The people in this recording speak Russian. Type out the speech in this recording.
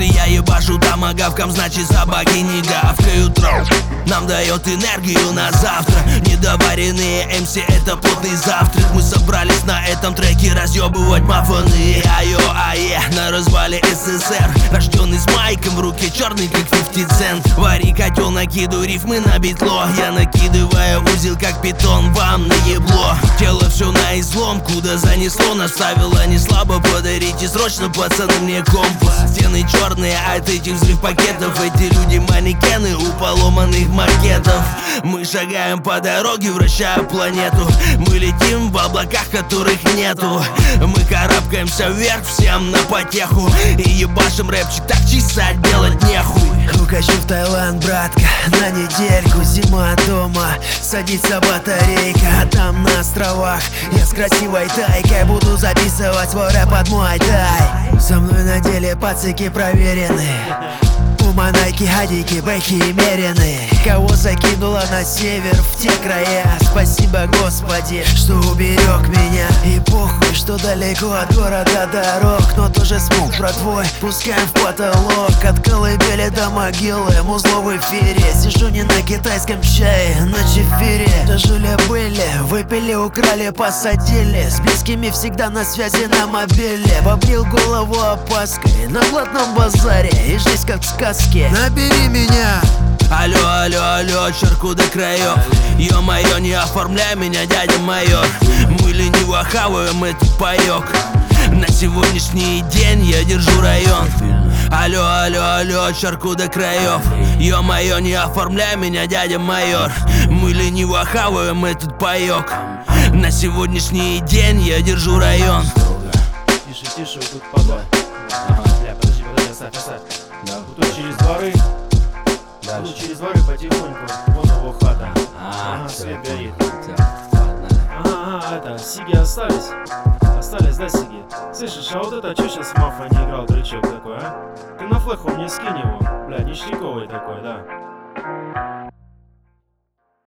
Если я ебашу томагавком, значит собаки не гавкают. Нам дает энергию на завтра. Недоваренные МС — это плотный завтрак. Мы собрались на этом треке разъебывать мафоны. Айо, ае, на развале СССР. Рожденный с майком в руке, черный как 50 Cent. Вари, котел, накидывай рифмы на битло. Я накидываю узел как питон, вам на ебло. Тело все на излом, куда занесло. Наставило не слабо, подарите срочно, пацаны, мне компас. Стены черные от этих взрыв пакетов. Эти люди манекены у поломанных макетов. Мы шагаем по дороге, вращая планету. Мы летим в облаках, которых нету. Мы карабкаемся вверх, всем на потеху. И ебашим рэпчик, так чесать делать нехуй. Укачу в Таиланд, братка, на недельку. Зима дома, садится батарейка. А там на островах я с красивой тайкой буду записывать свой рэп под мой тай. Со мной на деле пацики проверены. Пума, найки, гадики, бэхи и мерены. Кого закинула на север, в те края. Спасибо, Господи, что уберег меня. И похуй, что далеко от города дорог. Но тоже смог, братвой, пускаем в потолок. От колыбели до могилы, музло в эфире. Сижу не на китайском чае, на чефире. Жили-были, выпили, украли, посадили. С близкими всегда на связи на мобиле. Побрил голову опаской на платном базаре. И жизнь как в сказке. Набери меня. Алло, алло, алло, черку до краев. Ё-моё, не оформляй меня, дядя майор. Мы лениво хаваем этот паёк. На сегодняшний день я держу район. Алло, алло, алло, черку до краев. Ё-моё, не оформляй меня, дядя майор. Мы лениво хаваем этот паёк. На сегодняшний день я держу район. Тише, тише, вот тут падла. Бля, подожди, оставь. Да. Тут через дворы. Тут через дворы потихоньку. Вон его хата. Ага, свет горит. Ага, это, сиги остались? Остались, да, сиги? Слышишь, а вот это, чё сейчас Мафа не играл дрычок такой, а? Ты на флеху мне скинь его. Бля, ништяковый такой, да.